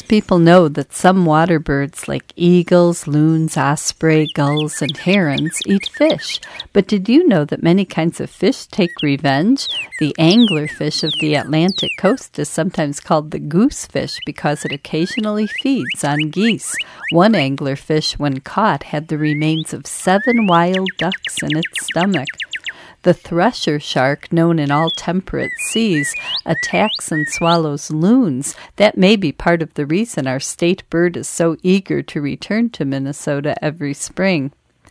Most people know that some water birds like eagles, loons, osprey, gulls, and herons eat fish. But did you know that many kinds of fish take revenge? The anglerfish of the Atlantic coast is sometimes called the goosefish because it occasionally feeds on geese. One anglerfish, when caught, had the remains of 7 wild ducks in its stomach. The thresher shark, known in all temperate seas, attacks and swallows loons. That may be part of the reason our state bird is so eager to return to Minnesota every spring.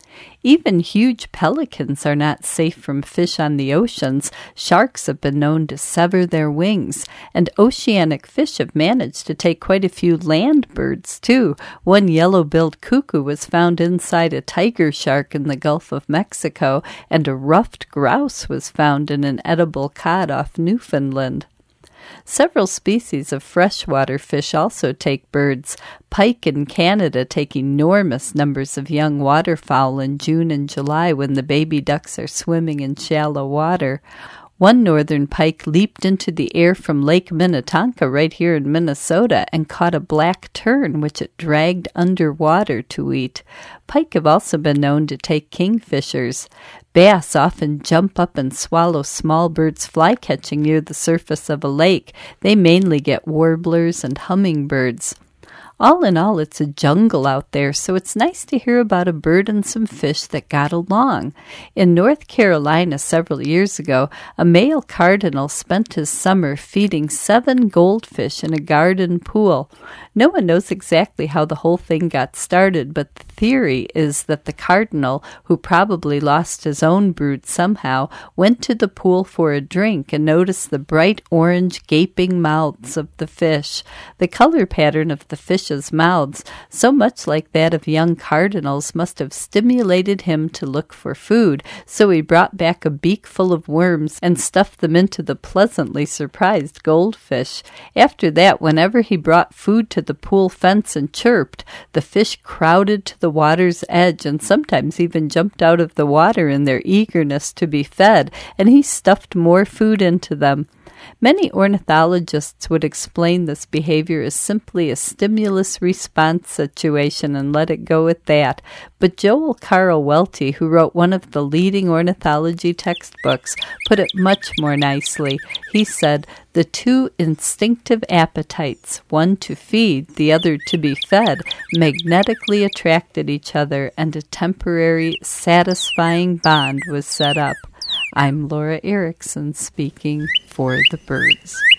Even huge pelicans are not safe from fish on the oceans. Sharks have been known to sever their wings, and oceanic fish have managed to take quite a few land birds, too. One yellow-billed cuckoo was found inside a tiger shark in the Gulf of Mexico, and a ruffed grouse was found in an edible cod off Newfoundland. Several species of freshwater fish also take birds. Pike in Canada take enormous numbers of young waterfowl in June and July when the baby ducks are swimming in shallow water. One northern pike leaped into the air from Lake Minnetonka right here in Minnesota and caught a black tern, which it dragged underwater to eat. Pike have also been known to take kingfishers. Bass often jump up and swallow small birds fly-catching near the surface of a lake. They mainly get warblers and hummingbirds. All in all, it's a jungle out there, so it's nice to hear about a bird and some fish that got along. In North Carolina several years ago, a male cardinal spent his summer feeding 7 goldfish in a garden pool. No one knows exactly how the whole thing got started, but the theory is that the cardinal, who probably lost his own brood somehow, went to the pool for a drink and noticed the bright orange gaping mouths of the fish. The color pattern of the fish's mouths, so much like that of young cardinals, must have stimulated him to look for food, so he brought back a beak full of worms and stuffed them into the pleasantly surprised goldfish. After that, whenever he brought food to the pool fence and chirped, the fish crowded to the water's edge and sometimes even jumped out of the water in their eagerness to be fed, and he stuffed more food into them. Many ornithologists would explain this behavior as simply a stimulus-response situation and let it go at that. But Joel Carl Welty, who wrote one of the leading ornithology textbooks, put it much more nicely. He said, "The 2 instinctive appetites, one to feed, the other to be fed, magnetically attracted each other, and a temporary, satisfying bond was set up." I'm Laura Erickson speaking for the birds.